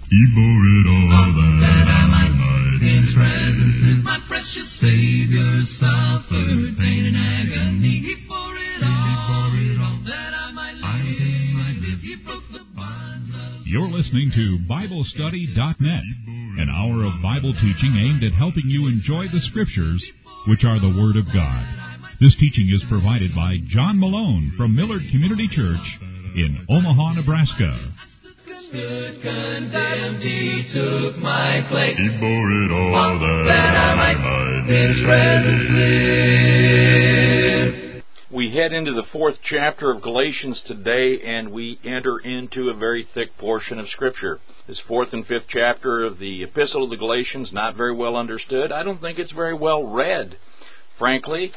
He bore it all that I might in His presence. My precious Savior suffered pain and agony. He bore it all that I might live. He broke the bonds of... You're listening to BibleStudy.net, an hour of Bible teaching aimed at helping you enjoy the Scriptures, which are the Word of God. This teaching is provided by John Malone from Millard Community Church in Omaha, Nebraska. Stood condemned, He took my place. He bore it all that I might in His presence live. We head into the fourth chapter of Galatians today, and we enter into a very thick portion of Scripture. This fourth and fifth chapter of the Epistle of the Galatians, not very well understood. I don't think it's very well read, frankly,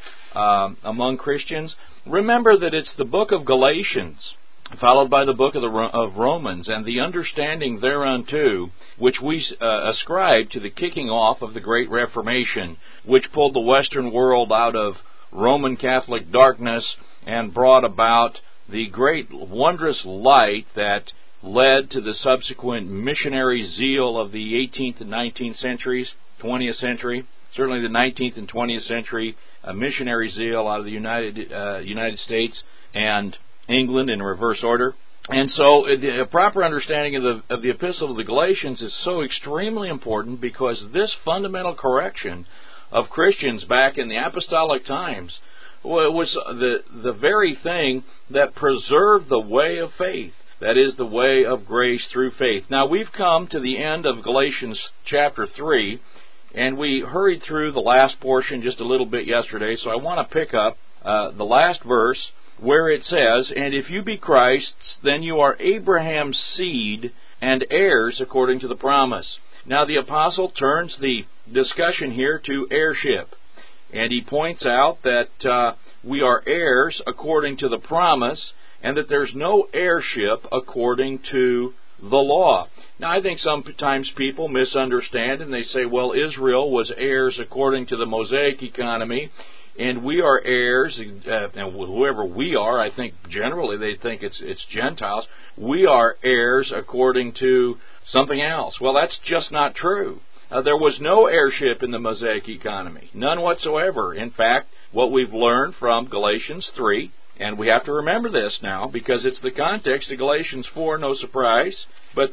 among Christians. Remember that it's the book of Galatians, followed by the book of Romans, and the understanding thereunto, which we ascribe to the kicking off of the Great Reformation, which pulled the Western world out of Roman Catholic darkness and brought about the great wondrous light that led to the subsequent missionary zeal of the 18th and 19th centuries, 20th century, certainly the 19th and 20th century, missionary zeal out of the United States and England in reverse order. And so a proper understanding of the Epistle of the Galatians is so extremely important, because this fundamental correction of Christians back in the apostolic times was the very thing that preserved the way of faith, that is, the way of grace through faith. Now, we've come to the end of Galatians chapter 3, and we hurried through the last portion just a little bit yesterday, so I want to pick up the last verse, where it says, "And if you be Christ's, then you are Abraham's seed and heirs according to the promise." Now the apostle turns the discussion here to heirship, and he points out that we are heirs according to the promise, and that there's no heirship according to the law. Now I think sometimes people misunderstand, and they say, well, Israel was heirs according to the Mosaic economy, and we are heirs, and whoever we are, I think generally they think it's Gentiles. We are heirs according to something else. Well, that's just not true. There was no heirship in the Mosaic economy, none whatsoever. In fact, what we've learned from Galatians 3, and we have to remember this now because it's the context of Galatians 4, no surprise, but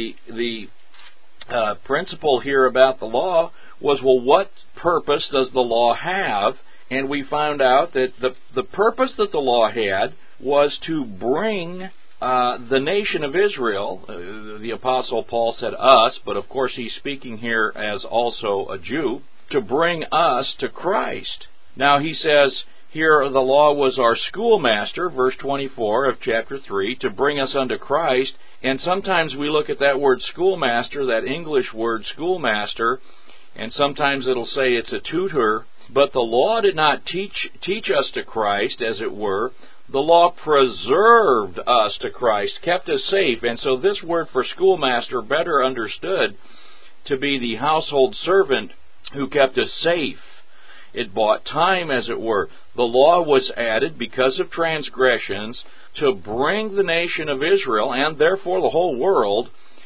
the principle here about the law was, well, what purpose does the law have? And we found out that the purpose that the law had was to bring the nation of Israel, the Apostle Paul said us, but of course he's speaking here as also a Jew, to bring us to Christ. Now he says here the law was our schoolmaster, verse 24 of chapter 3, to bring us unto Christ. And sometimes we look at that word schoolmaster, that English word schoolmaster, and sometimes it'll say it's a tutor. But the law did not teach us to Christ, as it were. The law preserved us to Christ, kept us safe. And so this word for schoolmaster better understood to be the household servant who kept us safe. It bought time, as it were. The law was added because of transgressions to bring the nation of Israel, and therefore the whole world,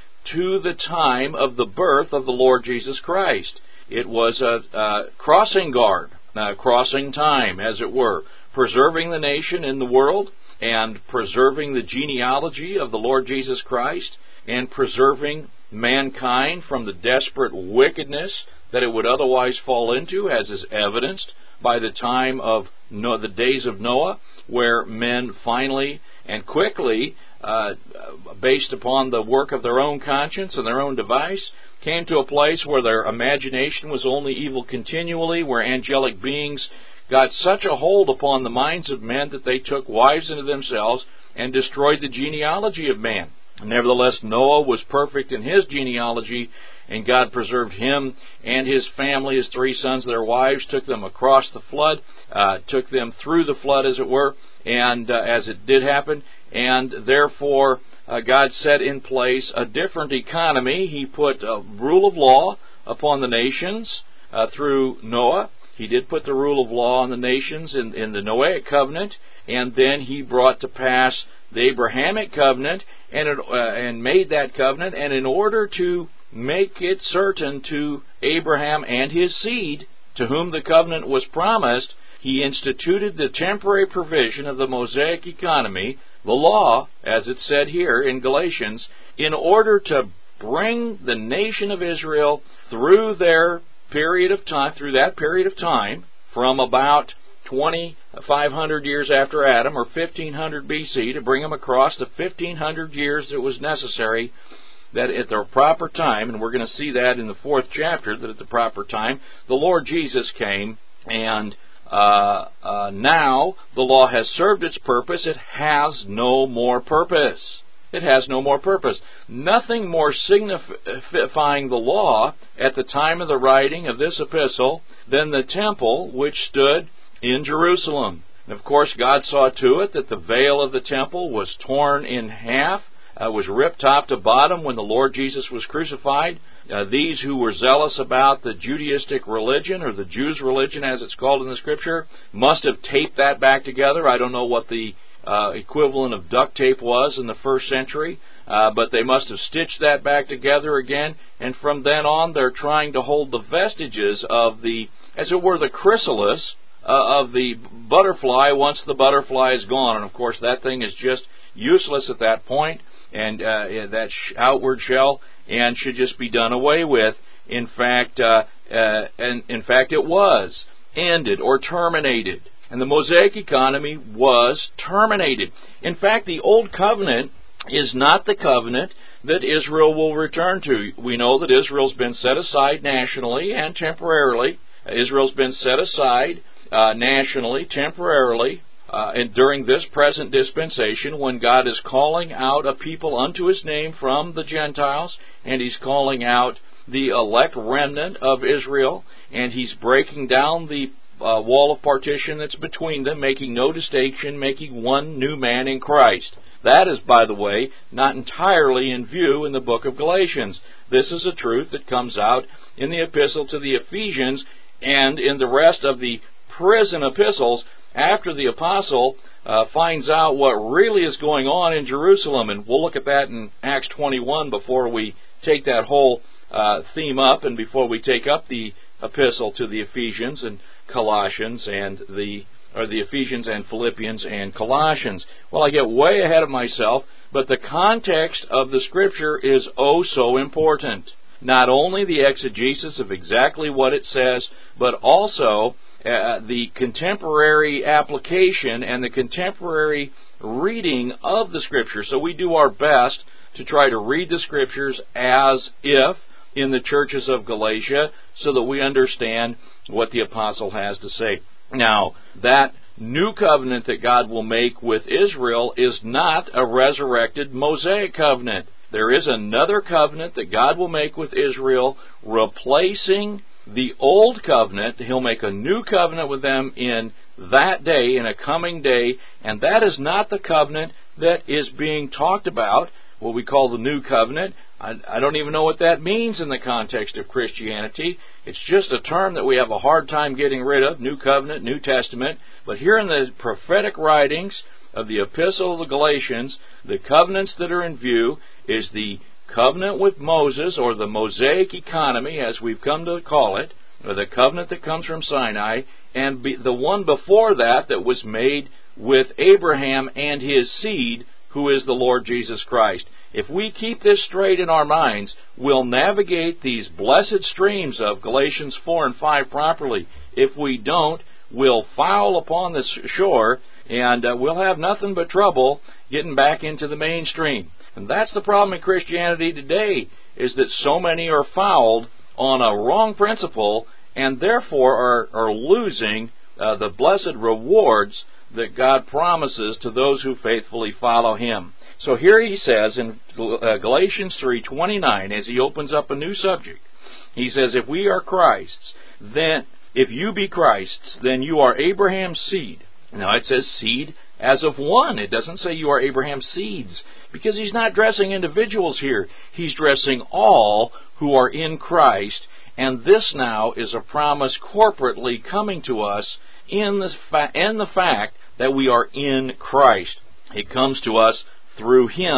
to the time of the birth of the Lord Jesus Christ. It was a crossing guard, crossing time, as it were, preserving the nation in the world, and preserving the genealogy of the Lord Jesus Christ, and preserving mankind from the desperate wickedness that it would otherwise fall into, as is evidenced by the time of the days of Noah, where men finally and quickly, based upon the work of their own conscience and their own device, came to a place where their imagination was only evil continually, where angelic beings got such a hold upon the minds of men that they took wives into themselves and destroyed the genealogy of man. Nevertheless, Noah was perfect in his genealogy, and God preserved him and his family, his 3 sons, their wives, took them across the flood, took them through the flood, as it were, and as it did happen, and therefore God set in place a different economy. He put a rule of law upon the nations through Noah. He did put the rule of law on the nations in the Noahic covenant, and then he brought to pass the Abrahamic covenant, and made that covenant, and in order to make it certain to Abraham and his seed, to whom the covenant was promised, he instituted the temporary provision of the Mosaic economy, the law, as it said here in Galatians, in order to bring the nation of Israel through that period of time, from about 2,500 years after Adam, or 1500 BC, to bring them across the 1500 years that was necessary, that at the proper time, and we're going to see that in the 4th chapter, that at the proper time, the Lord Jesus came, and now the law has served its purpose. It has no more purpose. It has no more purpose. Nothing more signifying the law at the time of the writing of this epistle than the temple which stood in Jerusalem. And of course, God saw to it that the veil of the temple was torn in half, was ripped top to bottom when the Lord Jesus was crucified. These who were zealous about the Judaistic religion, or the Jews' religion as it's called in the Scripture, must have taped that back together. I don't know what the equivalent of duct tape was in the 1st century, but they must have stitched that back together again, and from then on they're trying to hold the vestiges of the, as it were, the chrysalis of the butterfly once the butterfly is gone. And of course that thing is just useless at that point, and that outward shell, and should just be done away with. In fact, it was ended or terminated, and the Mosaic economy was terminated. In fact, the Old Covenant is not the covenant that Israel will return to. We know that Israel's been set aside nationally and temporarily. Israel's been set aside nationally, temporarily, and during this present dispensation, when God is calling out a people unto His name from the Gentiles, and He's calling out the elect remnant of Israel, and He's breaking down the wall of partition that's between them, making no distinction, making one new man in Christ. That is, by the way, not entirely in view in the book of Galatians. This is a truth that comes out in the epistle to the Ephesians and in the rest of the prison epistles after the apostle finds out what really is going on in Jerusalem. And we'll look at that in Acts 21 before we take that whole theme up, and before we take up the epistle to the Ephesians and Colossians and the Ephesians and Philippians and Colossians. Well, I get way ahead of myself, but the context of the Scripture is oh so important. Not only the exegesis of exactly what it says, but also the contemporary application and the contemporary reading of the Scripture. So we do our best to try to read the Scriptures as if in the churches of Galatia, so that we understand what the apostle has to say. Now, that new covenant that God will make with Israel is not a resurrected Mosaic covenant. There is another covenant that God will make with Israel, replacing the old covenant. He'll make a new covenant with them in that day, in a coming day, and that is not the covenant that is being talked about, what we call the new covenant. I don't even know what that means in the context of Christianity. It's just a term that we have a hard time getting rid of, New Covenant, New Testament. But here in the prophetic writings of the Epistle of the Galatians, the covenants that are in view is the covenant with Moses, or the Mosaic economy, as we've come to call it, or the covenant that comes from Sinai, and the one before that that was made with Abraham and his seed, who is the Lord Jesus Christ. If we keep this straight in our minds, we'll navigate these blessed streams of Galatians 4 and 5 properly. If we don't, we'll foul upon the shore, and we'll have nothing but trouble getting back into the mainstream. And that's the problem in Christianity today, is that so many are fouled on a wrong principle, and therefore are losing the blessed rewards that God promises to those who faithfully follow Him. So here he says in Galatians 3:29, as he opens up a new subject, he says, if we are Christ's, then if you be Christ's, then you are Abraham's seed. Now it says seed as of one. It doesn't say you are Abraham's seeds, because he's not addressing individuals here. He's addressing all who are in Christ, and this now is a promise corporately coming to us in the fact that we are in Christ. It comes to us through Him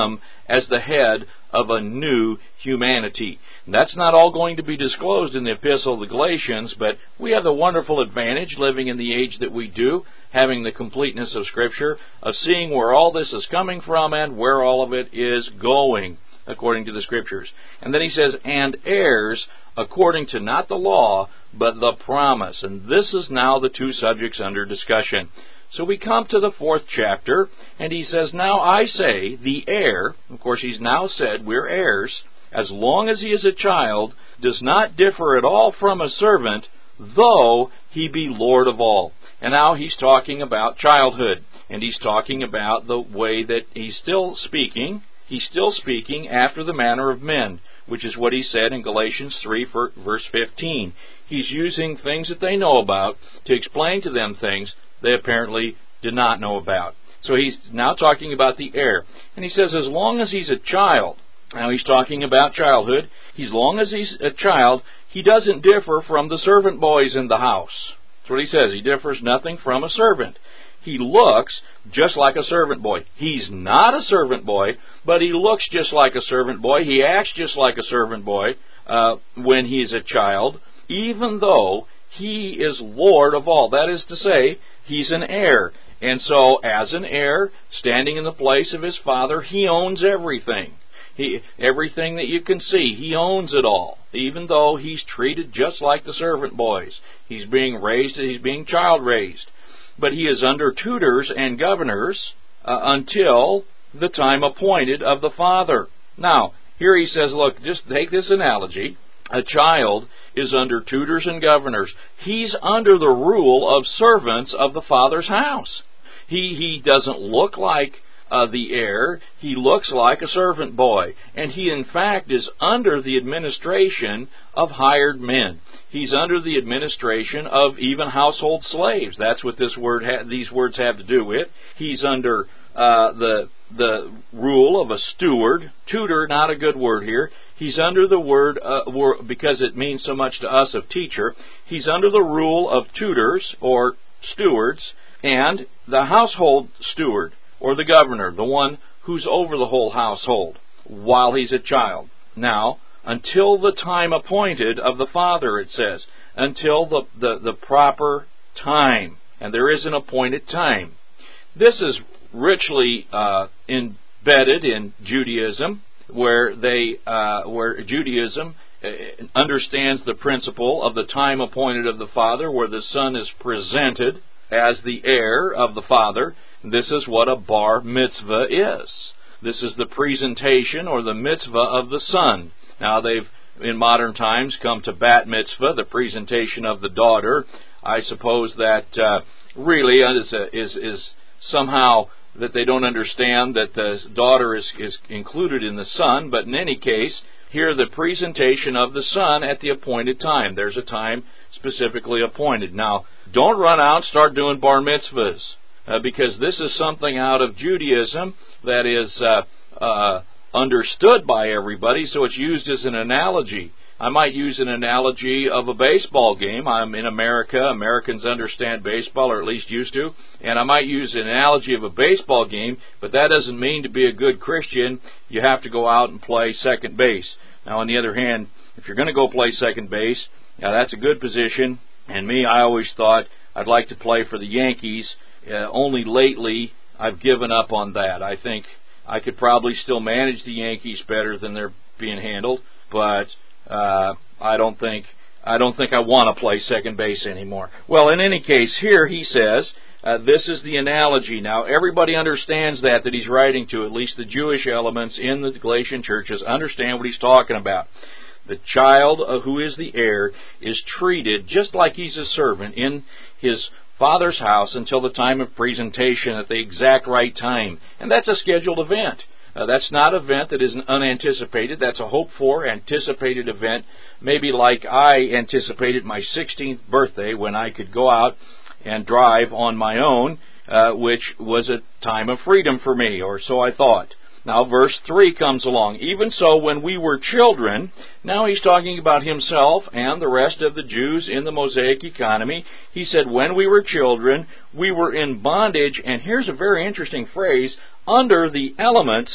as the head of a new humanity. And that's not all going to be disclosed in the Epistle of the Galatians, but we have the wonderful advantage, living in the age that we do, having the completeness of Scripture, of seeing where all this is coming from and where all of it is going, according to the Scriptures. And then he says, and heirs according to not the law, but the promise. And this is now the two subjects under discussion. So we come to the 4th chapter, and he says, now I say, the heir, of course he's now said we're heirs, as long as he is a child, does not differ at all from a servant, though he be Lord of all. And now he's talking about childhood, and he's talking about the way that he's still speaking after the manner of men, which is what he said in Galatians 3, verse 15. He's using things that they know about to explain to them things they apparently did not know about. So he's now talking about the heir. And he says, as long as he's a child, now he's talking about childhood, as long as he's a child, he doesn't differ from the servant boys in the house. That's what he says. He differs nothing from a servant. He looks just like a servant boy. He's not a servant boy, but he looks just like a servant boy. He acts just like a servant boy when he's a child, even though he is Lord of all. That is to say, he's an heir. And so, as an heir, standing in the place of his father, he owns everything. Everything that you can see, he owns it all, even though he's treated just like the servant boys. He's being child raised. But he is under tutors and governors until the time appointed of the father. Now, here he says, look, just take this analogy. A child is under tutors and governors. He's under the rule of servants of the father's house. He doesn't look like the heir. He looks like a servant boy. And he, in fact, is under the administration of hired men. He's under the administration of even household slaves. That's what these words have to do with. He's under the rule of a steward. Tutor, not a good word here. He's under the word, because it means so much to us, of teacher. He's under the rule of tutors or stewards, and the household steward or the governor, the one who's over the whole household while he's a child. Now, until the time appointed of the father, it says, until the proper time. And there is an appointed time. This is richly embedded in Judaism, where Judaism understands the principle of the time appointed of the father, where the son is presented as the heir of the father. This is what a bar mitzvah is. This is the presentation or the mitzvah of the son. Now they've, in modern times, come to bat mitzvah, the presentation of the daughter. I suppose that really is somehow that they don't understand that the daughter is included in the son, but in any case, here the presentation of the son at the appointed time. There's a time specifically appointed. Now, don't run out and start doing bar mitzvahs, because this is something out of Judaism that is understood by everybody, so it's used as an analogy. I might use an analogy of a baseball game. I'm in America. Americans understand baseball, or at least used to. And I might use an analogy of a baseball game, but that doesn't mean to be a good Christian, you have to go out and play second base. Now, on the other hand, if you're going to go play second base, now that's a good position. And me, I always thought I'd like to play for the Yankees. Only lately, I've given up on that. I think I could probably still manage the Yankees better than they're being handled, but I don't think I want to play second base anymore. Well, in any case, here he says, this is the analogy. Now, everybody understands that he's writing to, at least the Jewish elements in the Galatian churches, understand what he's talking about. The child who is the heir is treated just like he's a servant in his father's house until the time of presentation at the exact right time. And that's a scheduled event. That's not an event that is unanticipated. That's a hoped-for, anticipated event, maybe like I anticipated my 16th birthday when I could go out and drive on my own, which was a time of freedom for me, or so I thought. Now, verse 3 comes along. Even so, when we were children, now he's talking about himself and the rest of the Jews in the Mosaic economy. He said, when we were children, we were in bondage, and here's a very interesting phrase, under the elements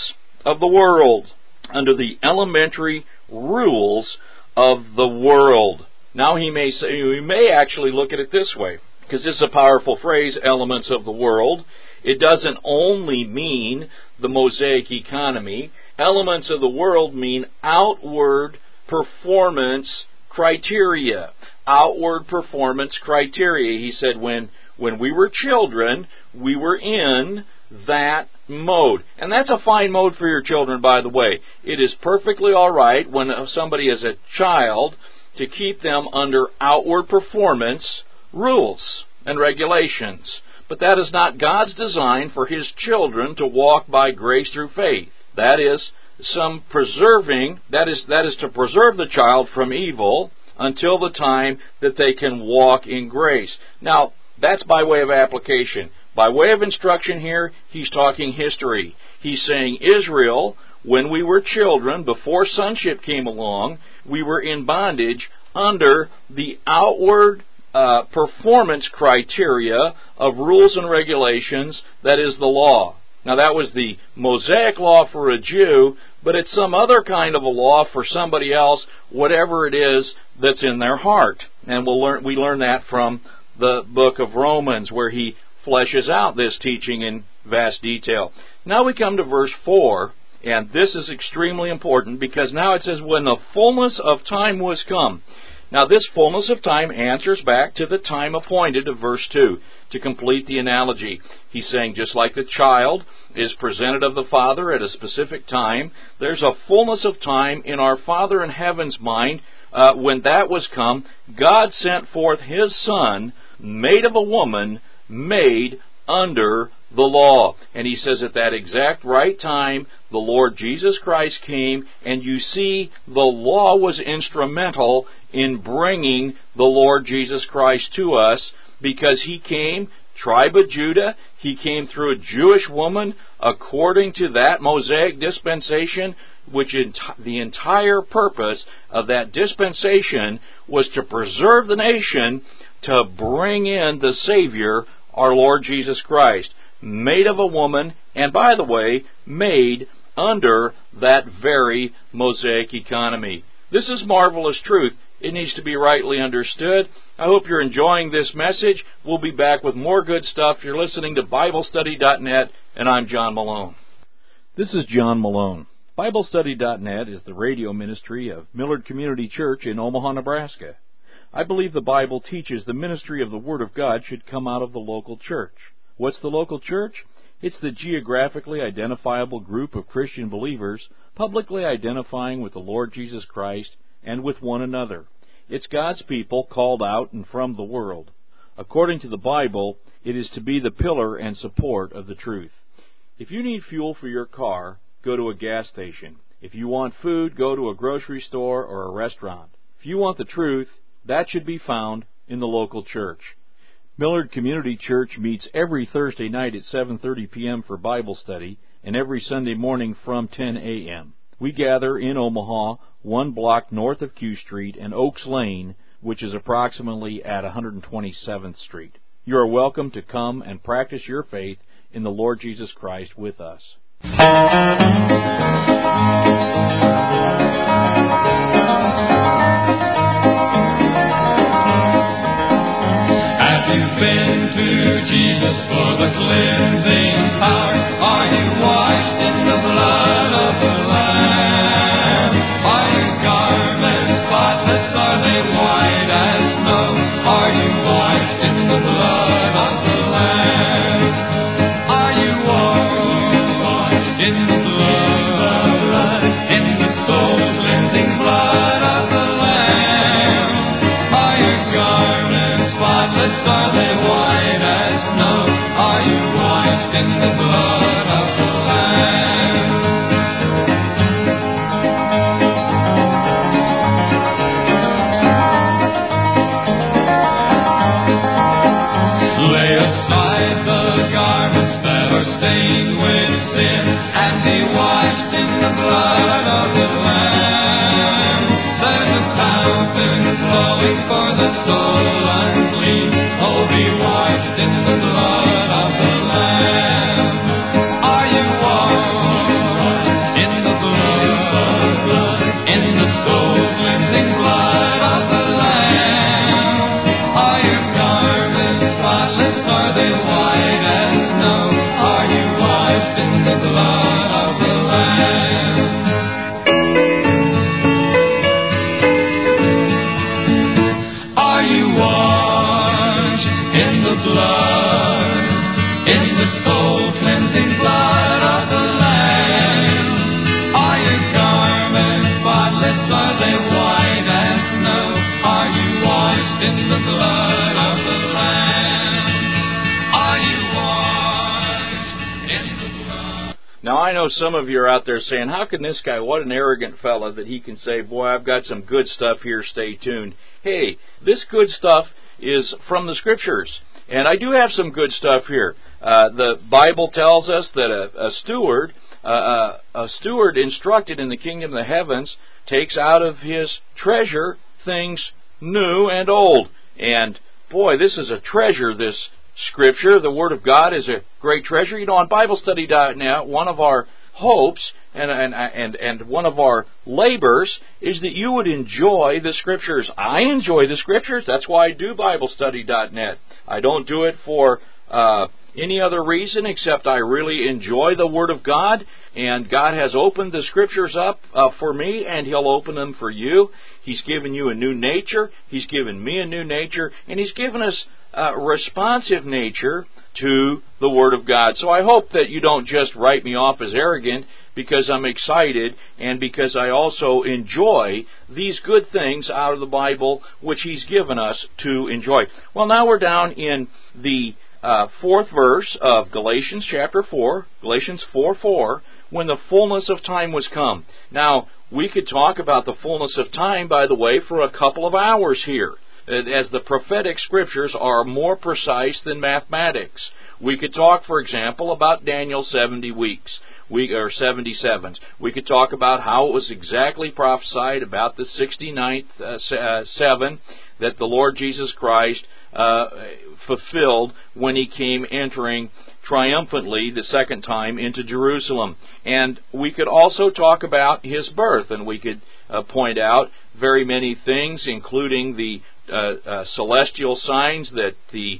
of the world, under the elementary rules of the world. Now we may actually look at it this way, because this is a powerful phrase, elements of the world. It doesn't only mean the Mosaic economy. Elements of the world mean outward performance criteria. Outward performance criteria. He said when we were children, we were in that mode. And that's a fine mode for your children, by the way. It is perfectly all right when somebody is a child to keep them under outward performance rules and regulations. But that is not God's design for His children to walk by grace through faith. That is some preserving, that is to preserve the child from evil until the time that they can walk in grace. Now, that's by way of application. By way of instruction here, he's talking history. He's saying Israel, when we were children, before sonship came along, we were in bondage under the outward performance criteria of rules and regulations, that is the law. Now that was the Mosaic law for a Jew, but it's some other kind of a law for somebody else, whatever it is that's in their heart. And we learn that from the book of Romans, where he fleshes out this teaching in vast detail. Now we come to verse 4, and this is extremely important, because now it says, when the fullness of time was come. Now this fullness of time answers back to the time appointed of verse 2. To complete the analogy, he's saying just like the child is presented of the Father at a specific time, there's a fullness of time in our Father in heaven's mind. When that was come, God sent forth His Son, made of a woman, made under the law. And he says at that exact right time, the Lord Jesus Christ came, and you see the law was instrumental in bringing the Lord Jesus Christ to us, because He came, tribe of Judah, He came through a Jewish woman according to that Mosaic dispensation, which the entire purpose of that dispensation was to preserve the nation, to bring in the Savior, our Lord Jesus Christ, made of a woman, and by the way, made under that very Mosaic economy. This is marvelous truth. It needs to be rightly understood. I hope you're enjoying this message. We'll be back with more good stuff. You're listening to BibleStudy.net, and I'm John Malone. This is John Malone. BibleStudy.net is the radio ministry of Millard Community Church in Omaha, Nebraska. I believe the Bible teaches the ministry of the Word of God should come out of the local church. What's the local church? It's the geographically identifiable group of Christian believers publicly identifying with the Lord Jesus Christ and with one another. It's God's people called out and from the world. According to the Bible, it is to be the pillar and support of the truth. If you need fuel for your car, go to a gas station. If you want food, go to a grocery store or a restaurant. If you want the truth, that should be found in the local church. Millard Community Church meets every Thursday night at 7:30 p.m. for Bible study, and every Sunday morning from 10 a.m. We gather in Omaha, one block north of Q Street and Oaks Lane, which is approximately at 127th Street. You are welcome to come and practice your faith in the Lord Jesus Christ with us. Have you been to Jesus for the cleansing power? Are you washed in the blood of the Lamb? Are your garments spotless? Are they white as snow? Are you washed in the blood of the Lamb? Are you washed in the blood, in the soul-cleansing blood of the Lamb? Are your garments spotless? Are they white as snow? Are you washed in the blood of the Lamb? Lay aside the garments that are stained with sin, and be washed in the blood of the Lamb. There's a fountain flowing for the soul unclean. Oh, be washed in the blood of the Lamb. Are you washed Are they white as snow? Are you washed in the blood of the Lamb? Are you washed in the blood? Now, I know some of you are out there saying, how can this guy, what an arrogant fella, that he can say, boy, I've got some good stuff here, stay tuned. Hey, this good stuff is from the Scriptures. And I do have some good stuff here. The Bible tells us that a steward instructed in the kingdom of the heavens takes out of his treasure things new and old. And boy, this is a treasure, this Scripture. The Word of God is a great treasure. You know, on BibleStudy.net, one of our hopes and one of our labors is that you would enjoy the Scriptures. I enjoy the Scriptures. That's why I do BibleStudy.net. I don't do it for any other reason except I really enjoy the Word of God, and God has opened the Scriptures up for me, and He'll open them for you. He's given you a new nature. He's given me a new nature, and He's given us a responsive nature to the Word of God. So I hope that you don't just write me off as arrogant, because I'm excited and because I also enjoy these good things out of the Bible which He's given us to enjoy. Well, now we're down in the fourth verse of Galatians chapter 4, Galatians 4:4, when the fullness of time was come. Now, we could talk about the fullness of time, by the way, for a couple of hours here, as the prophetic Scriptures are more precise than mathematics. We could talk, for example, about Daniel's 70 weeks. Or 77s. We could talk about how it was exactly prophesied about the 69th 7 that the Lord Jesus Christ fulfilled when He came entering triumphantly the second time into Jerusalem. And we could also talk about His birth, and we could point out very many things, including the celestial signs that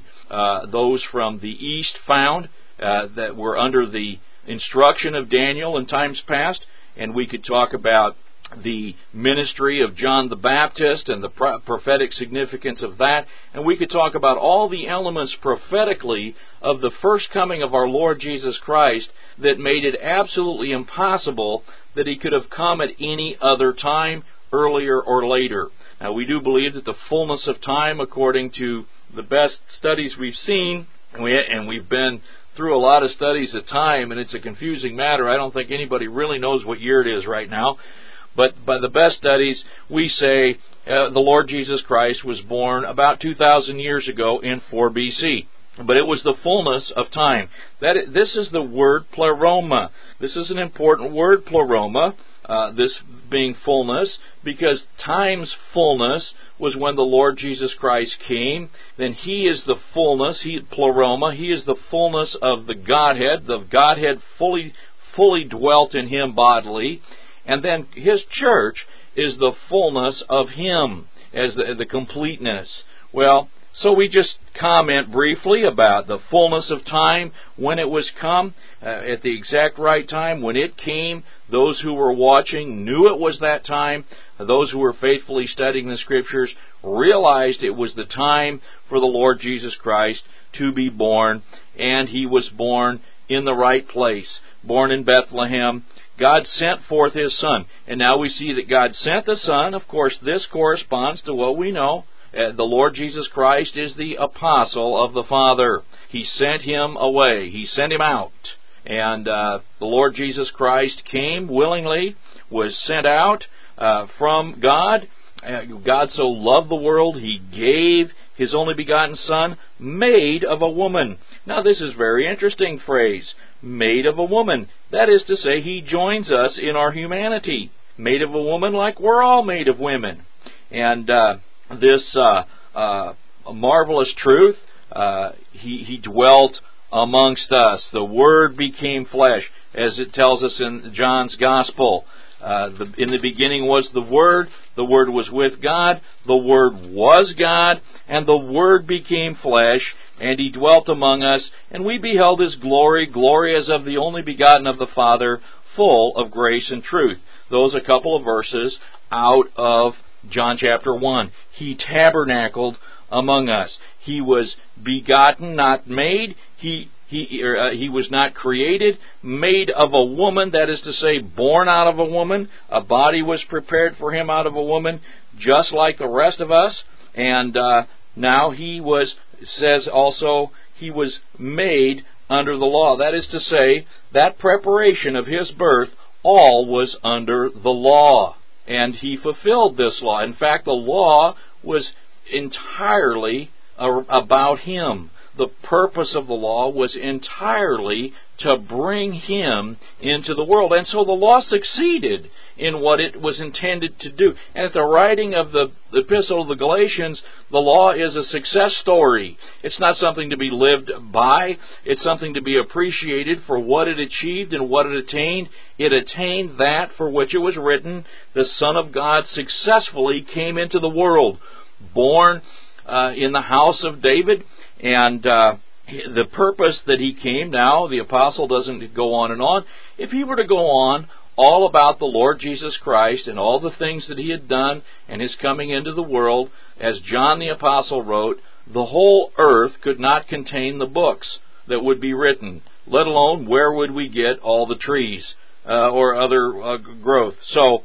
those from the east found that were under the instruction of Daniel in times past, and we could talk about the ministry of John the Baptist and the prophetic significance of that, and we could talk about all the elements prophetically of the first coming of our Lord Jesus Christ that made it absolutely impossible that He could have come at any other time, earlier or later. Now, we do believe that the fullness of time, according to the best studies we've seen, and we've been through a lot of studies at time, and it's a confusing matter. I don't think anybody really knows what year it is right now. But by the best studies, we say the Lord Jesus Christ was born about 2,000 years ago in 4 BC. But it was the fullness of time. This is the word pleroma. This is an important word, pleroma, this being fullness, because time's fullness was when the Lord Jesus Christ came. Then He is the fullness, pleroma, He is the fullness of the Godhead. The Godhead fully dwelt in Him bodily. And then His church is the fullness of Him, as the completeness. Well, so we just comment briefly about the fullness of time, when it was come, at the exact right time. When it came, those who were watching knew it was that time. Those who were faithfully studying the Scriptures realized it was the time for the Lord Jesus Christ to be born, and He was born in the right place, born in Bethlehem. God sent forth His Son. And now we see that God sent the Son. Of course, this corresponds to what we know. The Lord Jesus Christ is the apostle of the Father. He sent Him away. He sent Him out. And the Lord Jesus Christ came willingly, was sent out from God. God so loved the world, He gave His only begotten Son, made of a woman. Now this is a very interesting phrase, made of a woman. That is to say, He joins us in our humanity. Made of a woman like we're all made of women. And this marvelous truth, He dwelt amongst us. The Word became flesh, as it tells us in John's Gospel. In the beginning was the Word was with God, the Word was God, and the Word became flesh, and He dwelt among us, and we beheld His glory, glory as of the only begotten of the Father, full of grace and truth. Those a couple of verses out of John chapter 1. He tabernacled among us. He was begotten, not made. He He was not created, made of a woman, that is to say, born out of a woman. A body was prepared for him out of a woman, just like the rest of us. And now he was, says also, he was made under the law. That is to say, that preparation of his birth, all was under the law. And he fulfilled this law. In fact, the law was entirely about him. The purpose of the law was entirely to bring him into the world. And so the law succeeded in what it was intended to do. And at the writing of the Epistle of the Galatians, the law is a success story. It's not something to be lived by. It's something to be appreciated for what it achieved and what it attained. It attained that for which it was written. The Son of God successfully came into the world, born in the house of David. And the purpose that he came, now the apostle doesn't go on and on. If he were to go on all about the Lord Jesus Christ and all the things that he had done and his coming into the world, as John the apostle wrote, the whole earth could not contain the books that would be written, let alone where would we get all the trees or other growth. So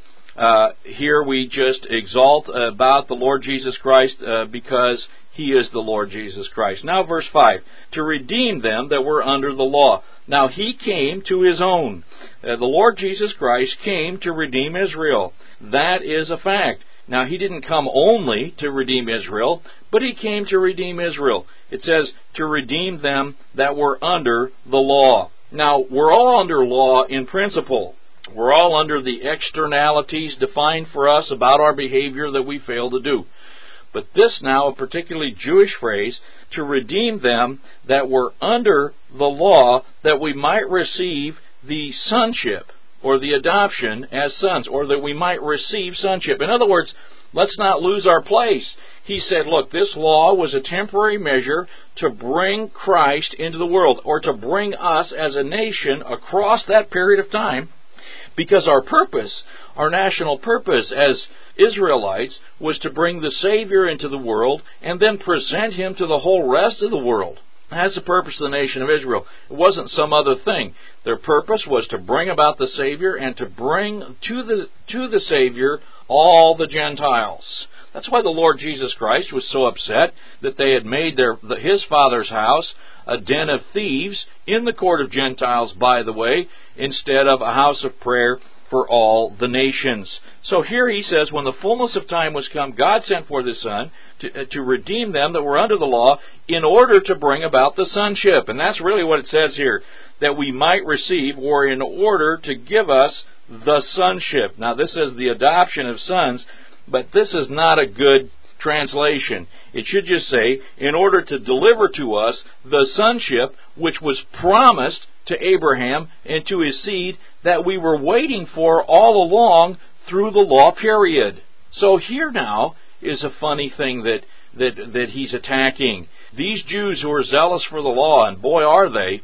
here we just exalt about the Lord Jesus Christ because he is the Lord Jesus Christ. Now verse 5, to redeem them that were under the law. Now he came to his own. The Lord Jesus Christ came to redeem Israel. That is a fact. Now he didn't come only to redeem Israel, but he came to redeem Israel. It says to redeem them that were under the law. Now we're all under law in principle. We're all under the externalities defined for us about our behavior that we fail to do. But this now, a particularly Jewish phrase, to redeem them that were under the law, that we might receive the sonship, or the adoption as sons, or that we might receive sonship. In other words, let's not lose our place. He said, look, this law was a temporary measure to bring Christ into the world, or to bring us as a nation across that period of time, because our purpose, our national purpose as Israelites, was to bring the Savior into the world and then present Him to the whole rest of the world. That's the purpose of the nation of Israel. It wasn't some other thing. Their purpose was to bring about the Savior and to bring to the Savior all the Gentiles. That's why the Lord Jesus Christ was so upset that they had made His Father's house a den of thieves in the court of Gentiles, by the way, instead of a house of prayer for all the nations. So here he says, when the fullness of time was come, God sent forth His Son to redeem them that were under the law, in order to bring about the sonship. And that's really what it says here, that we might receive, or in order to give us the sonship. Now this is the adoption of sons, but this is not a good translation. It should just say, in order to deliver to us the sonship which was promised to Abraham and to his seed, that we were waiting for all along through the law period. So here now is a funny thing that he's attacking. These Jews who are zealous for the law, and boy are they,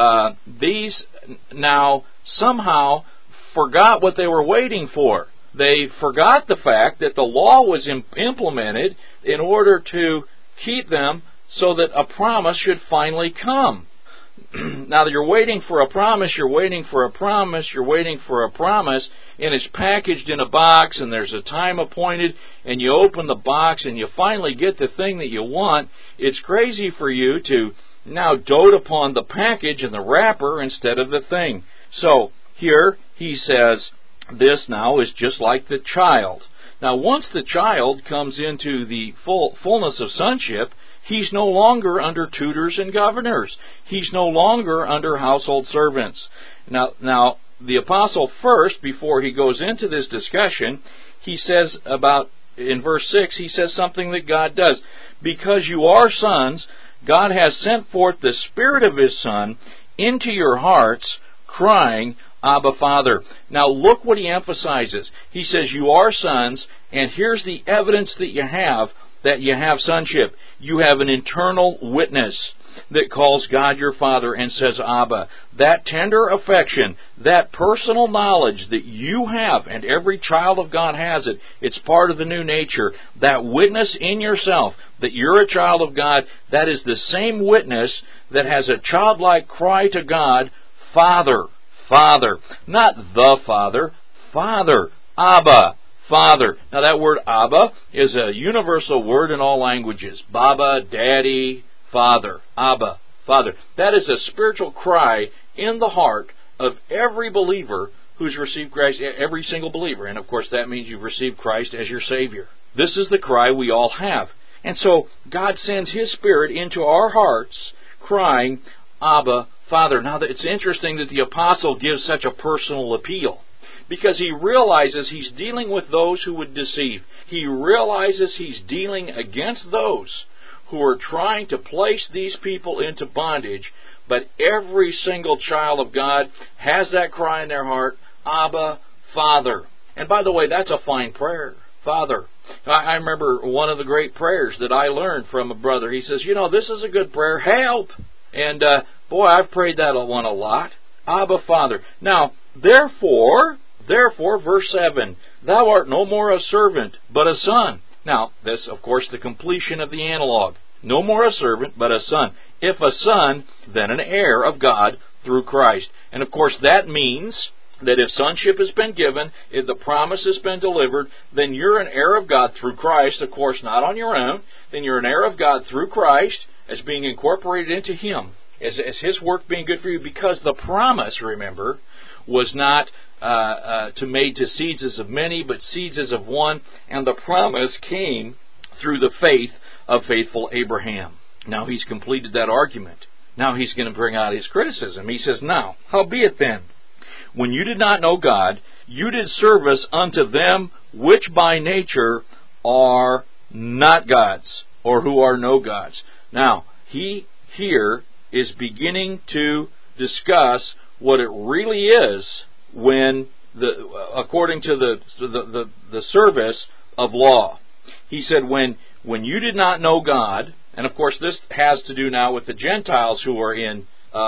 these now somehow forgot what they were waiting for. They forgot the fact that the law was implemented in order to keep them so that a promise should finally come. Now you're waiting for a promise, you're waiting for a promise, you're waiting for a promise, and it's packaged in a box, and there's a time appointed, and you open the box, and you finally get the thing that you want. It's crazy for you to now dote upon the package and the wrapper instead of the thing. So here he says, this now is just like the child. Now once the child comes into the fullness of sonship, he's no longer under tutors and governors. He's no longer under household servants. Now the apostle first, before he goes into this discussion, he says in verse 6, he says something that God does. Because you are sons, God has sent forth the Spirit of His Son into your hearts, crying, Abba, Father. Now look what he emphasizes. He says you are sons, and here's the evidence that you have sonship. You have an internal witness. that calls God your Father and says, Abba. That tender affection, that personal knowledge that you have, and every child of God has it, it's part of the new nature. That witness in yourself that you're a child of God, that is the same witness that has a childlike cry to God, Father, Father. Not the Father, Father, Abba, Father. Now that word Abba is a universal word in all languages. Baba, Daddy, Father. Abba, Father. That is a spiritual cry in the heart of every believer who's received Christ, every single believer. And of course that means you've received Christ as your Savior. This is the cry we all have. And so God sends His Spirit into our hearts crying, Abba, Father. Now it's interesting that the apostle gives such a personal appeal, because he realizes he's dealing with those who would deceive. He realizes he's dealing against those who are trying to place these people into bondage. But every single child of God has that cry in their heart, Abba, Father. And by the way, that's a fine prayer, Father. I remember one of the great prayers that I learned from a brother. He says, this is a good prayer, help. And boy, I've prayed that one a lot. Abba, Father. Now, therefore, verse 7, thou art no more a servant, but a son. Now, this, of course, the completion of the analog. No more a servant, but a son. If a son, then an heir of God through Christ. And, of course, that means that if sonship has been given, if the promise has been delivered, then you're an heir of God through Christ, of course, not on your own. Then you're an heir of God through Christ as being incorporated into Him, as His work being good for you, because the promise, remember, was not made to seeds as of many, but seeds as of one, and the promise came through the faith of faithful Abraham. Now he's completed that argument. Now he's going to bring out his criticism. He says, Now, howbeit then, when you did not know God, you did service unto them which by nature are not gods, or who are no gods. Now, he here is beginning to discuss what it really is when, according to the service of law. He said, when you did not know God, and of course this has to do now with the Gentiles who are in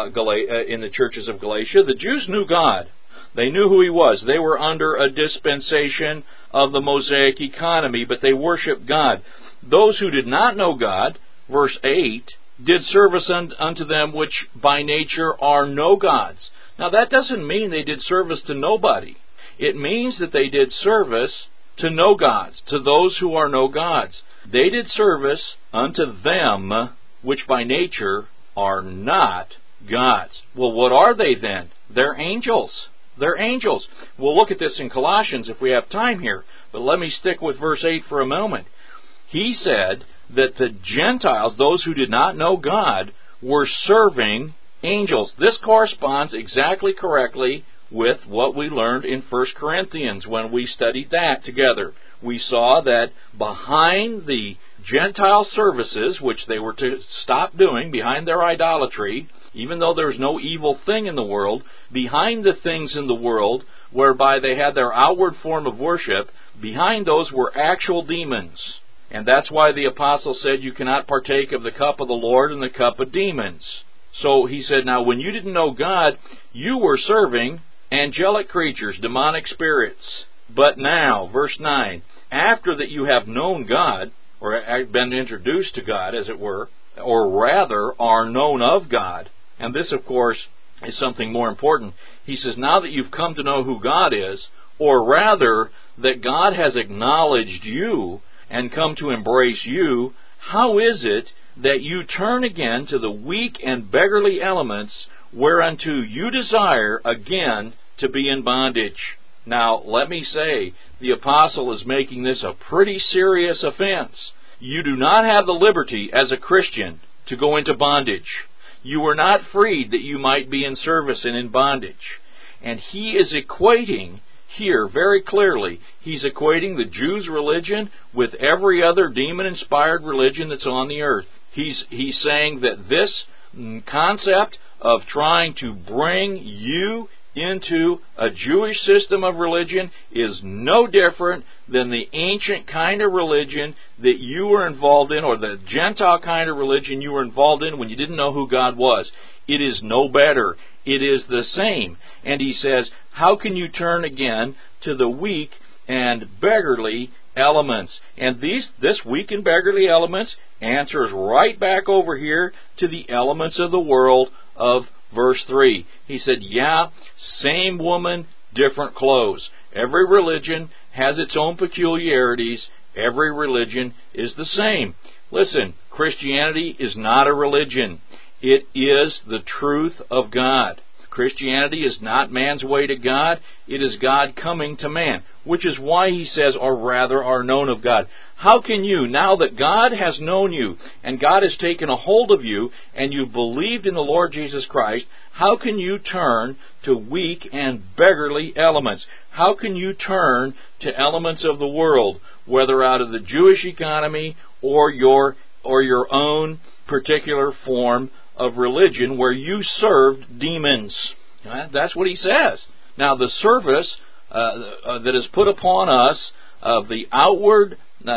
the churches of Galatia. The Jews knew God. They knew who He was. They were under a dispensation of the Mosaic economy, but they worshiped God. Those who did not know God, verse 8, did service unto them which by nature are no gods. Now that doesn't mean they did service to nobody. It means that they did service to no gods, to those who are no gods. They did service unto them which by nature are not gods. Well, what are they then? They're angels. They're angels. We'll look at this in Colossians if we have time here, but let me stick with verse 8 for a moment. He said that the Gentiles, those who did not know God, were serving angels. This corresponds exactly correctly with what we learned in 1 Corinthians when we studied that together. We saw that behind the Gentile services, which they were to stop doing, behind their idolatry, even though there's no evil thing in the world, behind the things in the world whereby they had their outward form of worship, behind those were actual demons. And that's why the apostle said you cannot partake of the cup of the Lord and the cup of demons. So he said, now when you didn't know God, you were serving angelic creatures, demonic spirits. But now, verse 9, after that you have known God, or been introduced to God, as it were, or rather are known of God, and this, of course, is something more important. He says, now that you've come to know who God is, or rather that God has acknowledged you and come to embrace you, how is it that you turn again to the weak and beggarly elements whereunto you desire again to be in bondage? Now, let me say, the apostle is making this a pretty serious offense. You do not have the liberty as a Christian to go into bondage. You were not freed that you might be in service and in bondage. And he is equating here very clearly, he's equating the Jews' religion with every other demon-inspired religion that's on the earth. He's saying that this concept of trying to bring you into a Jewish system of religion is no different than the ancient kind of religion that you were involved in, or the Gentile kind of religion you were involved in when you didn't know who God was. It is no better. It is the same. And he says, how can you turn again to the weak and beggarly elements? And this weak and beggarly elements answers right back over here to the elements of the world of verse 3. He said, yeah, same woman, different clothes. Every religion has its own peculiarities. Every religion is the same. Listen, Christianity is not a religion. It is the truth of God. Christianity is not man's way to God. It is God coming to man, which is why he says, or rather, are known of God. How can you, now that God has known you, and God has taken a hold of you, and you've believed in the Lord Jesus Christ, how can you turn to weak and beggarly elements? How can you turn to elements of the world, whether out of the Jewish economy or your own particular form of religion where you served demons? That's what he says. Now, the service that is put upon us of the outward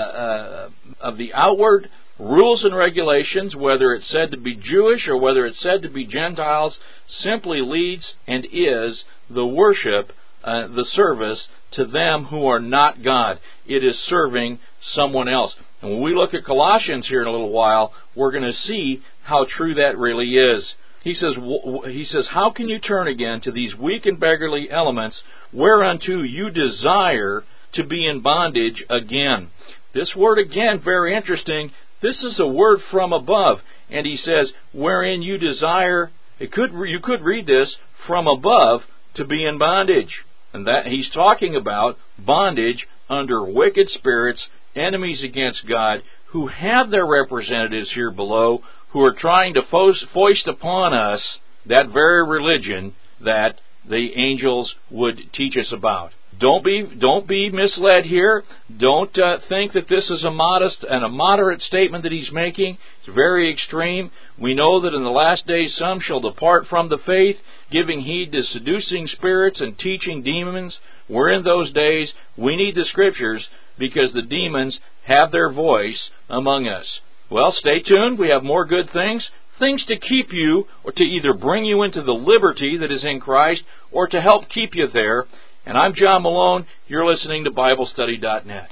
rules and regulations, whether it's said to be Jewish or whether it's said to be Gentiles, simply leads and is the worship, the service to them who are not God. It is serving someone else. And when we look at Colossians here in a little while, we're going to see how true that really is. He says, how can you turn again to these weak and beggarly elements whereunto you desire to be in bondage again? This word again, very interesting. This is a word from above. And he says, wherein you desire, you could read this, from above to be in bondage. And that he's talking about bondage under wicked spirits, enemies against God, who have their representatives here below, who are trying to foist upon us that very religion that the angels would teach us about. Don't be misled here. Don't think that this is a modest and a moderate statement that he's making. It's very extreme. We know that in the last days some shall depart from the faith, giving heed to seducing spirits and teaching demons. We're in those days. We need the Scriptures because the demons have their voice among us. Well, stay tuned. We have more good things to keep you, or to either bring you into the liberty that is in Christ, or to help keep you there. And I'm John Malone. You're listening to BibleStudy.net.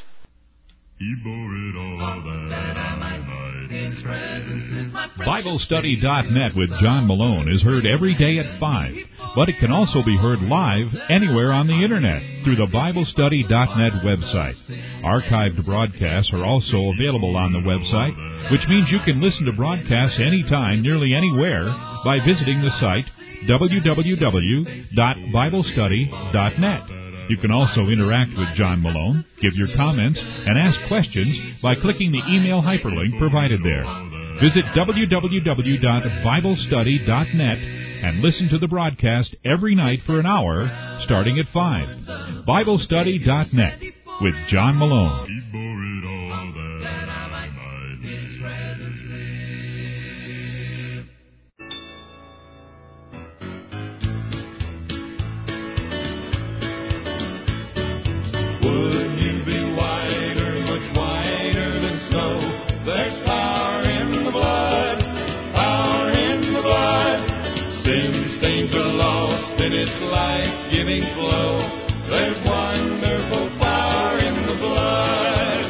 BibleStudy.net with John Malone is heard every day at 5, but it can also be heard live anywhere on the Internet through the BibleStudy.net website. Archived broadcasts are also available on the website, which means you can listen to broadcasts anytime, nearly anywhere, by visiting the site www.BibleStudy.net. You can also interact with John Malone, give your comments, and ask questions by clicking the email hyperlink provided there. Visit www.BibleStudy.net and listen to the broadcast every night for an hour, starting at 5. BibleStudy.net with John Malone. Would you be whiter, much whiter than snow? There's power in the blood, power in the blood. Sin stains are lost in its life-giving flow. There's wonderful power in the blood.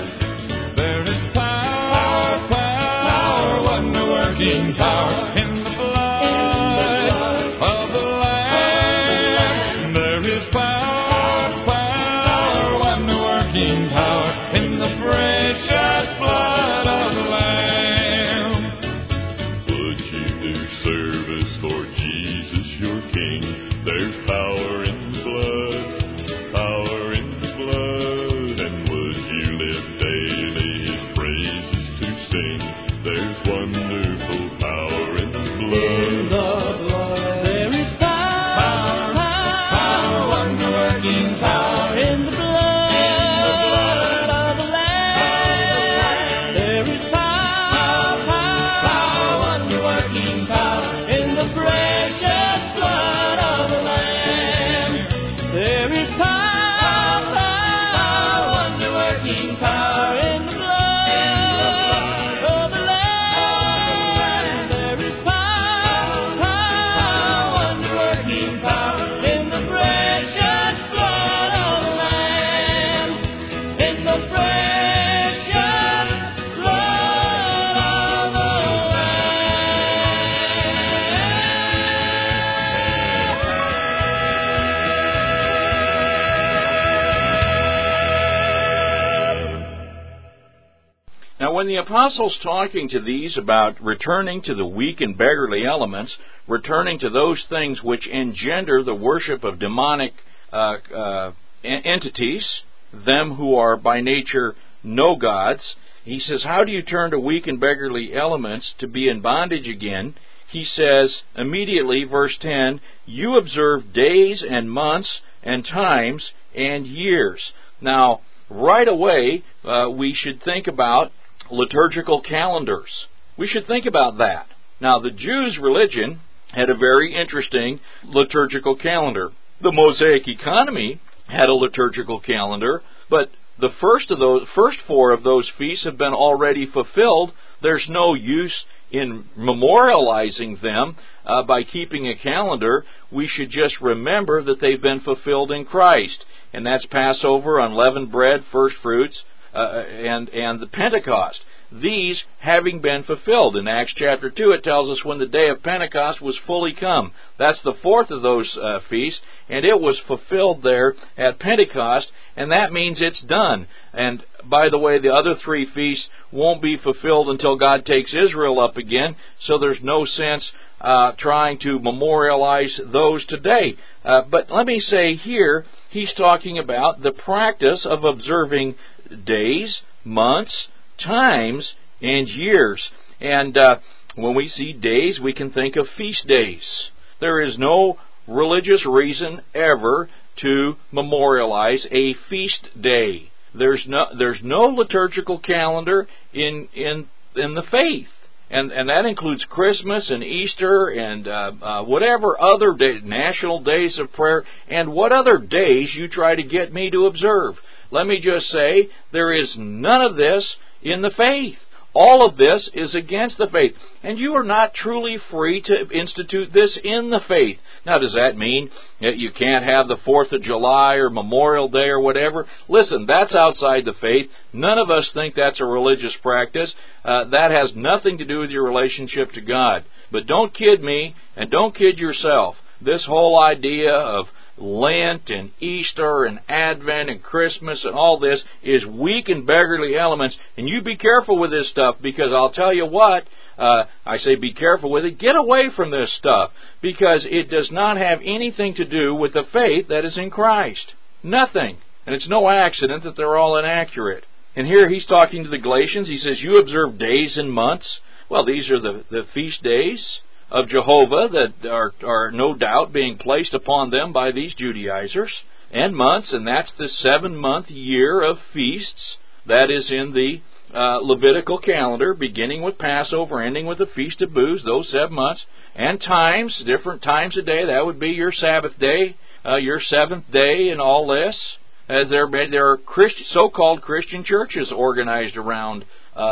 Now, when the apostle's talking to these about returning to the weak and beggarly elements, returning to those things which engender the worship of demonic entities, them who are by nature no gods, he says, how do you turn to weak and beggarly elements to be in bondage again? He says immediately, verse 10, you observe days and months and times and years. Now, right away, we should think about liturgical calendars. We should think about that. Now, the Jews' religion had a very interesting liturgical calendar. The Mosaic economy had a liturgical calendar, but the first four of those feasts have been already fulfilled. There's no use in memorializing them by keeping a calendar. We should just remember that they've been fulfilled in Christ. And that's Passover, unleavened bread, first fruits, and the Pentecost. These having been fulfilled. In Acts chapter 2 it tells us when the day of Pentecost was fully come. That's the fourth of those feasts, and it was fulfilled there at Pentecost, and that means it's done. And by the way, the other three feasts won't be fulfilled until God takes Israel up again, so there's no sense trying to memorialize those today. But let me say here, he's talking about the practice of observing days, months, times, and years. And when we see days, we can think of feast days. There is no religious reason ever to memorialize a feast day. There's no liturgical calendar in the faith. And that includes Christmas and Easter and whatever other day, national days of prayer, and what other days you try to get me to observe. Let me just say, there is none of this in the faith. All of this is against the faith. And you are not truly free to institute this in the faith. Now, does that mean that you can't have the 4th of July or Memorial Day or whatever? Listen, that's outside the faith. None of us think that's a religious practice. That has nothing to do with your relationship to God. But don't kid me and don't kid yourself. This whole idea of Lent and Easter and Advent and Christmas and all this is weak and beggarly elements. And you be careful with this stuff, because I'll tell you what, I say be careful with it. Get away from this stuff, because it does not have anything to do with the faith that is in Christ. Nothing. And it's no accident that they're all inaccurate. And here he's talking to the Galatians. He says, you observe days and months. Well, these are the feast days of Jehovah that are no doubt being placed upon them by these Judaizers, and months, and that's the 7-month year of feasts that is in the Levitical calendar, beginning with Passover, ending with the Feast of Booths, those 7 months, and times, different times a day. That would be your Sabbath day, your 7th day, and all this. As there are so-called Christian churches organized around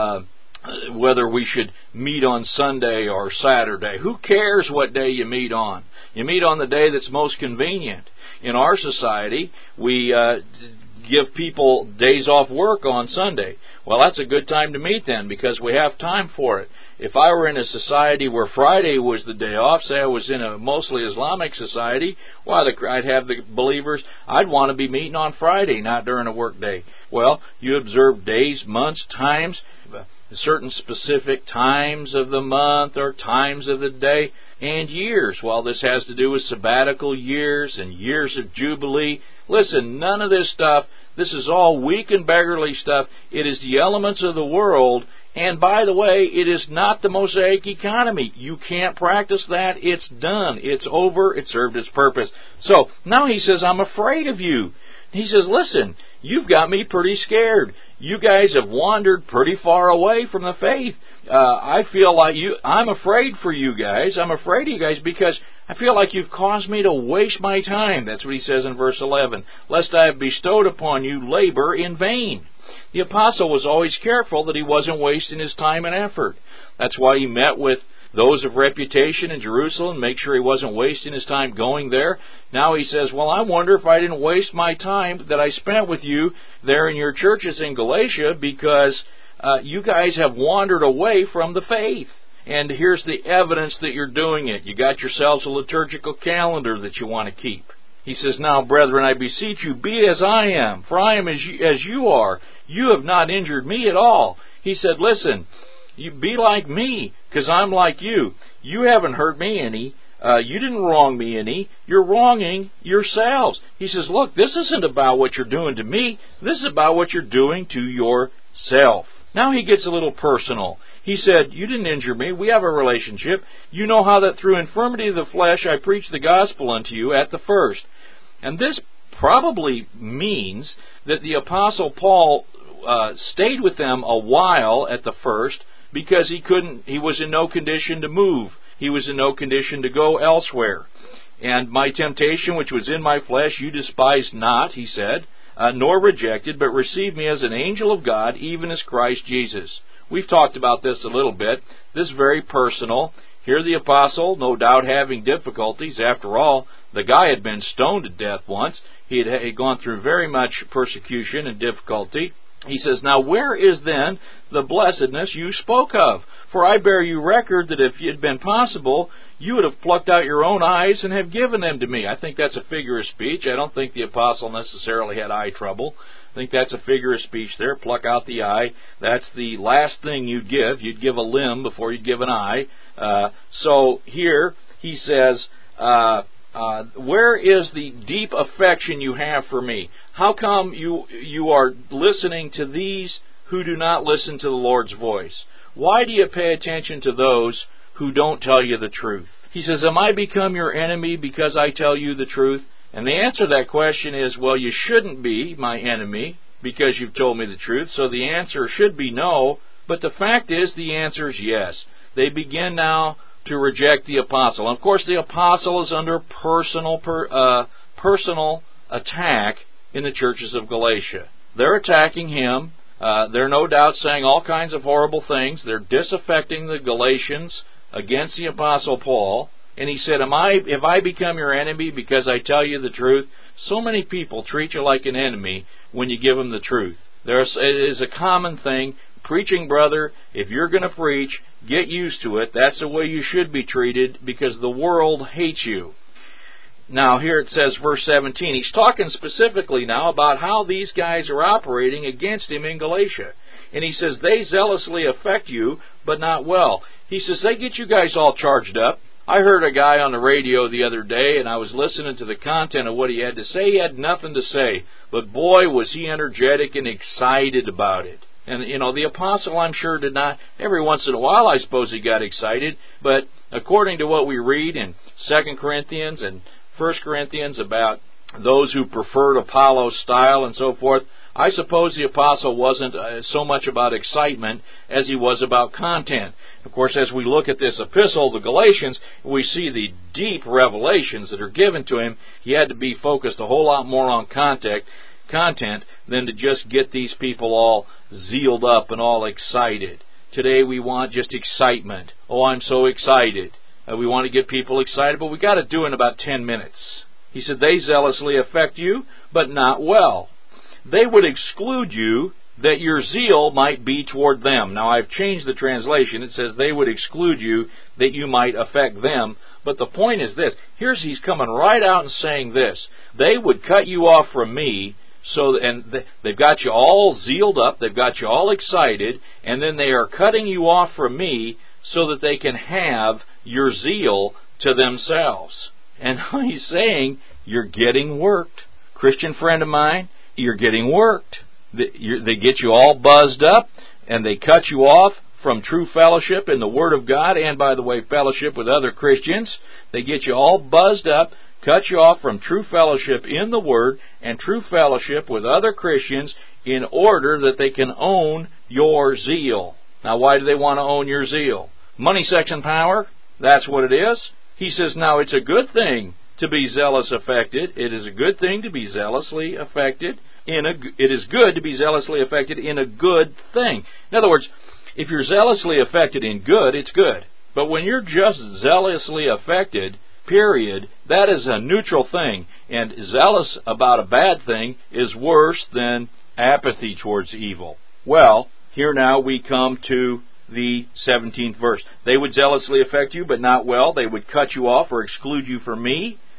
whether we should meet on Sunday or Saturday. Who cares what day you meet on? You meet on the day that's most convenient. In our society, we give people days off work on Sunday. Well, that's a good time to meet then, because we have time for it. If I were in a society where Friday was the day off, say I was in a mostly Islamic society, well, I'd have the believers, I'd want to be meeting on Friday, not during a work day. Well, you observe days, months, times, certain specific times of the month or times of the day, and years. Well, this has to do with sabbatical years and years of Jubilee. Listen, none of this stuff, this is all weak and beggarly stuff. It is the elements of the world. And by the way, it is not the Mosaic economy. You can't practice that. It's done. It's over. It served its purpose. So now he says, I'm afraid of you. He says, listen, you've got me pretty scared. You guys have wandered pretty far away from the faith. I feel like I'm afraid for you guys. I'm afraid of you guys because I feel like you've caused me to waste my time. That's what he says in verse 11. Lest I have bestowed upon you labor in vain. The apostle was always careful that he wasn't wasting his time and effort. That's why he met with those of reputation in Jerusalem, make sure he wasn't wasting his time going there. Now he says, well, I wonder if I didn't waste my time that I spent with you there in your churches in Galatia, because you guys have wandered away from the faith. And here's the evidence that you're doing it. You got yourselves a liturgical calendar that you want to keep. He says, now, brethren, I beseech you, be as I am, for I am as you are. You have not injured me at all. He said, listen, you be like me, because I'm like you. You haven't hurt me any. You didn't wrong me any. You're wronging yourselves. He says, look, this isn't about what you're doing to me. This is about what you're doing to yourself. Now he gets a little personal. He said, you didn't injure me. We have a relationship. You know how that through infirmity of the flesh I preached the gospel unto you at the first. And this probably means that the Apostle Paul stayed with them a while at the first because he was in no condition to move. He was in no condition to go elsewhere. And my temptation, which was in my flesh, you despised not, he said, nor rejected, but received me as an angel of God, even as Christ Jesus. We've talked about this a little bit. This is very personal. Here the apostle, no doubt having difficulties. After all, the guy had been stoned to death once. He had gone through very much persecution and difficulty. He says, now where is then the blessedness you spoke of? For I bear you record that if it had been possible, you would have plucked out your own eyes and have given them to me. I think that's a figure of speech. I don't think the apostle necessarily had eye trouble. I think that's a figure of speech there. Pluck out the eye. That's the last thing you'd give. You'd give a limb before you'd give an eye. So here he says, where is the deep affection you have for me? How come you are listening to these who do not listen to the Lord's voice? Why do you pay attention to those who don't tell you the truth? He says, am I become your enemy because I tell you the truth? And the answer to that question is, well, you shouldn't be my enemy because you've told me the truth. So the answer should be no, but the fact is the answer is yes. They begin now to reject the apostle. And of course, the apostle is under personal attack in the churches of Galatia. They're attacking him. They're no doubt saying all kinds of horrible things. They're disaffecting the Galatians against the Apostle Paul. And he said, if I become your enemy because I tell you the truth? So many people treat you like an enemy when you give them the truth. It is a common thing. Preaching, brother, if you're going to preach, get used to it. That's the way you should be treated because the world hates you. Now here it says, verse 17, he's talking specifically now about how these guys are operating against him in Galatia. And he says, they zealously affect you, but not well. He says, they get you guys all charged up. I heard a guy on the radio the other day, and I was listening to the content of what he had to say. He had nothing to say, but boy, was he energetic and excited about it. And, the apostle, I'm sure, did not. Every once in a while, I suppose he got excited. But according to what we read in 2 Corinthians and 1 Corinthians about those who preferred Apollo's style and so forth, I suppose the apostle wasn't so much about excitement as he was about content. Of course, as we look at this epistle, the Galatians, we see the deep revelations that are given to him. He had to be focused a whole lot more on content than to just get these people all zealed up and all excited. Today we want just excitement. Oh, I'm so excited. We want to get people excited, but we got to do it in about 10 minutes. He said, they zealously affect you, but not well. They would exclude you that your zeal might be toward them. Now, I've changed the translation. It says they would exclude you that you might affect them. But the point is this. He's coming right out and saying this. They would cut you off from me, and they've got you all zealed up, they've got you all excited, and then they are cutting you off from me so that they can have your zeal to themselves. And he's saying, you're getting worked. Christian friend of mine, you're getting worked. They get you all buzzed up, and they cut you off from true fellowship in the Word of God, and by the way, fellowship with other Christians. They get you all buzzed up, cut you off from true fellowship in the Word and true fellowship with other Christians in order that they can own your zeal. Now, why do they want to own your zeal? Money, sex, and power? That's what it is. He says, now it's a good thing to be zealous affected. It is a good thing to be zealously affected. It is good to be zealously affected in a good thing. In other words, if you're zealously affected in good, it's good. But when you're just zealously affected, period, that is a neutral thing. And zealous about a bad thing is worse than apathy towards evil. Well, here now we come to the 17th verse. They would zealously affect you, but not well. They would cut you off or exclude you from me.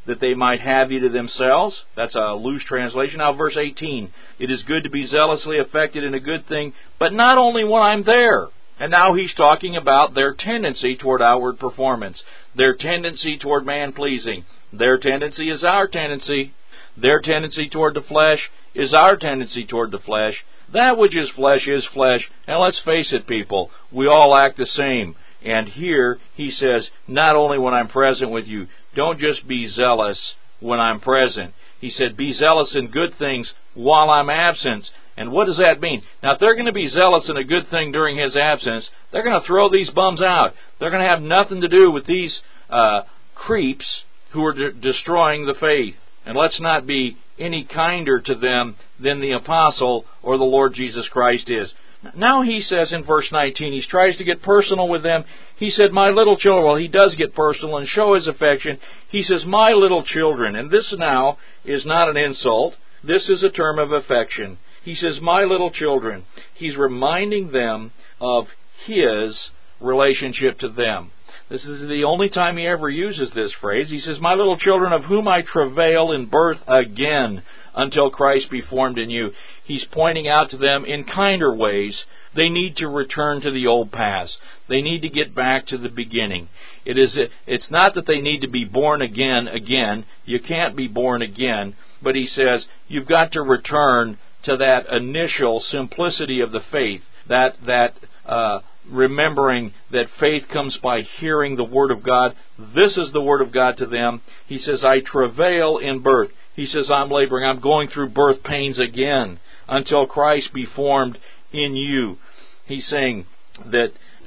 that they might have you to themselves. That's a loose translation. Now, verse 18. It is good to be zealously affected in a good thing, but not only when I'm there. And now he's talking about their tendency toward outward performance, their tendency toward man-pleasing. Their tendency is our tendency. Their tendency toward the flesh is our tendency toward the flesh. That which is flesh is flesh. And let's face it, people, we all act the same. And here he says, not only when I'm present with you, don't just be zealous when I'm present. He said, be zealous in good things while I'm absent. And what does that mean? Now, if they're going to be zealous in a good thing during his absence, they're going to throw these bums out. They're going to have nothing to do with these creeps who are destroying the faith. And let's not be any kinder to them than the apostle or the Lord Jesus Christ is. Now he says in verse 19, he tries to get personal with them. He said, my little children. Well, he does get personal and show his affection. He says, my little children. And this now is not an insult. This is a term of affection. He says, my little children. He's reminding them of his relationship to them. This is the only time he ever uses this phrase. He says, my little children, of whom I travail in birth again until Christ be formed in you. He's pointing out to them in kinder ways they need to return to the old paths. They need to get back to the beginning. It's not that they need to be born again. You can't be born again. But he says, you've got to return to that initial simplicity of the faith, that remembering that faith comes by hearing the Word of God. This is the Word of God to them. He says, I travail in birth. He says, I'm laboring. I'm going through birth pains again until Christ be formed in you. He's saying that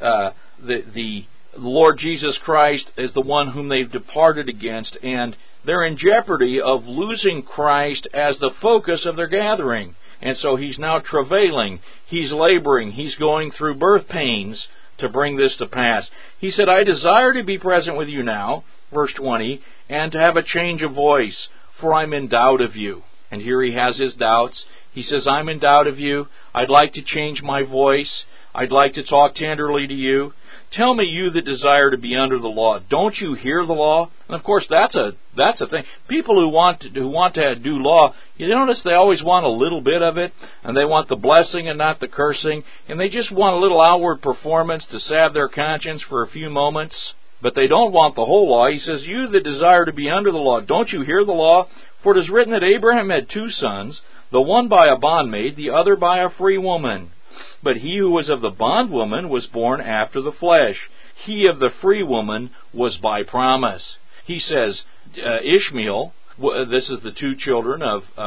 the Lord Jesus Christ is the one whom they've departed against, and they're in jeopardy of losing Christ as the focus of their gathering. And so he's now travailing, he's laboring, he's going through birth pains to bring this to pass. He said, I desire to be present with you now, verse 20, and to have a change of voice, for I'm in doubt of you. And here he has his doubts. He says, I'm in doubt of you. I'd like to change my voice. I'd like to talk tenderly to you. Tell me, you that desire to be under the law, don't you hear the law? And of course, that's a thing. People who want to do law, you notice they always want a little bit of it, and they want the blessing and not the cursing, and they just want a little outward performance to salve their conscience for a few moments, but they don't want the whole law. He says, you that desire to be under the law, don't you hear the law? For it is written that Abraham had 2 sons, the one by a bondmaid, the other by a free woman. But he who was of the bondwoman was born after the flesh. He of the free woman was by promise. He says, Ishmael, this is the 2 children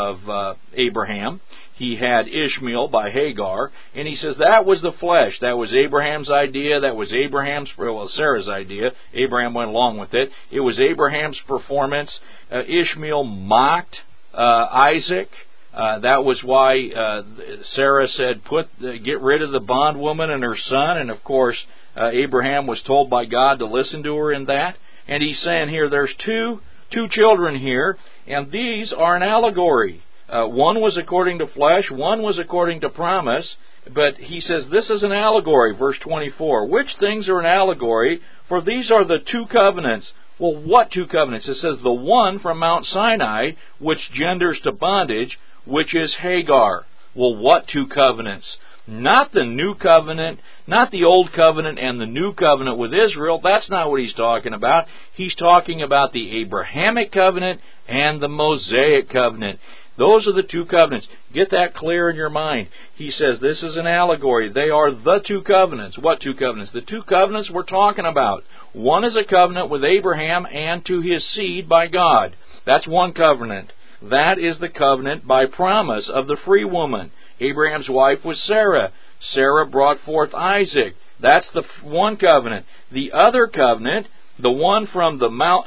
of Abraham. He had Ishmael by Hagar, and he says that was the flesh. That was Abraham's idea. That was Sarah's idea. Abraham went along with it. It was Abraham's performance. Ishmael mocked Isaac. That was why Sarah said, get rid of the bondwoman and her son. And of course, Abraham was told by God to listen to her in that. And he's saying here, there's two children here, and these are an allegory. One was according to flesh, one was according to promise. But he says this is an allegory, verse 24. Which things are an allegory? For these are the 2 covenants. Well, what 2 covenants? It says the one from Mount Sinai, which genders to bondage, which is Hagar. Well, what 2 covenants? Not the new covenant, not the old covenant and the new covenant with Israel. That's not what he's talking about. He's talking about the Abrahamic covenant and the Mosaic covenant. Those are the 2 covenants. Get that clear in your mind. He says this is an allegory. They are the 2 covenants. What 2 covenants? The 2 covenants we're talking about. One is a covenant with Abraham and to his seed by God. That's one covenant. That is the covenant by promise of the free woman. Abraham's wife was Sarah. Sarah brought forth Isaac. That's the one covenant. The other covenant, the one from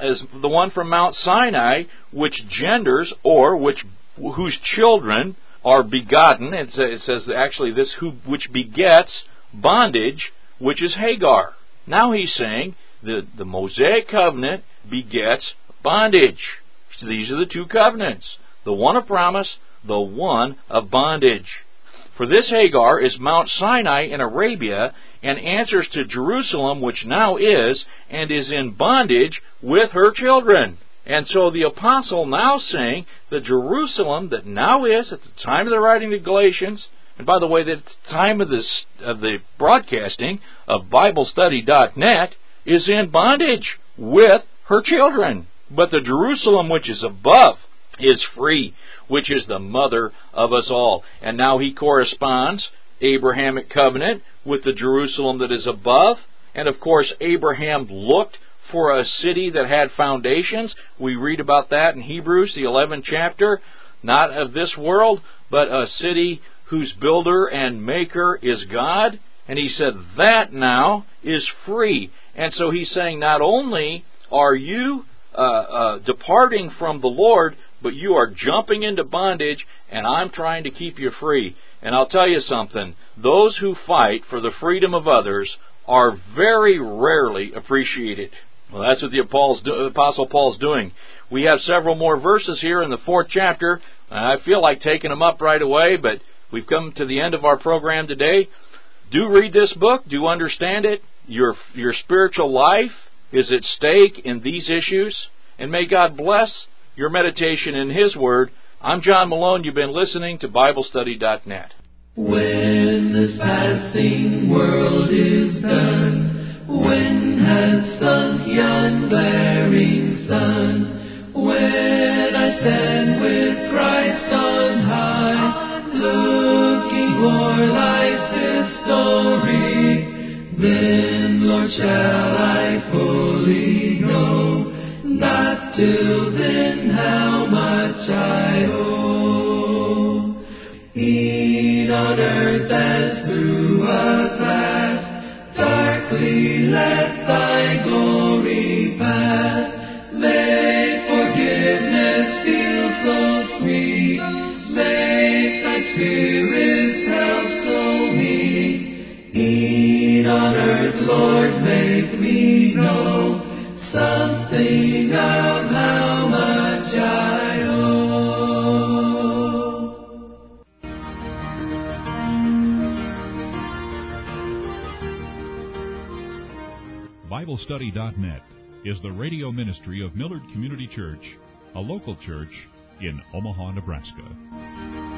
Mount Sinai, which genders or whose children are begotten. It says actually this which begets bondage, which is Hagar. Now he's saying the Mosaic covenant begets bondage. So these are the 2 covenants. The one of promise, the one of bondage. For this Hagar is Mount Sinai in Arabia, and answers to Jerusalem, which now is, and is in bondage with her children. And so the apostle now saying the Jerusalem that now is, at the time of the writing of Galatians, and by the way, that at the time of the broadcasting of BibleStudy.net, is in bondage with her children. But the Jerusalem which is above is free, which is the mother of us all. And now he corresponds Abrahamic covenant with the Jerusalem that is above. And of course, Abraham looked for a city that had foundations. We read about that in Hebrews, the 11th chapter. Not of this world, but a city whose builder and maker is God. And he said that now is free. And so he's saying not only are you departing from the Lord, but you are jumping into bondage, and I'm trying to keep you free. And I'll tell you something, those who fight for the freedom of others are very rarely appreciated. Well, that's what the Apostle Paul's doing. We have several more verses here in the 4th chapter, and I feel like taking them up right away, but we've come to the end of our program today. Do read this book. Do understand it. Your spiritual life is at stake in these issues, and may God bless your meditation in His Word. I'm John Malone. You've been listening to BibleStudy.net. When this passing world is done, when has sunk yon glaring sun, when I stand with Christ on high, looking for life's history, then, Lord, shall I fully know, not till then, how much I owe. E'en on earth as through a glass, darkly let thy glory pass. Make forgiveness feel so sweet, make thy Spirit's help so meet. E'en on earth, Lord, make me know something of how much I owe. BibleStudy.net is the radio ministry of Millard Community Church, a local church in Omaha, Nebraska.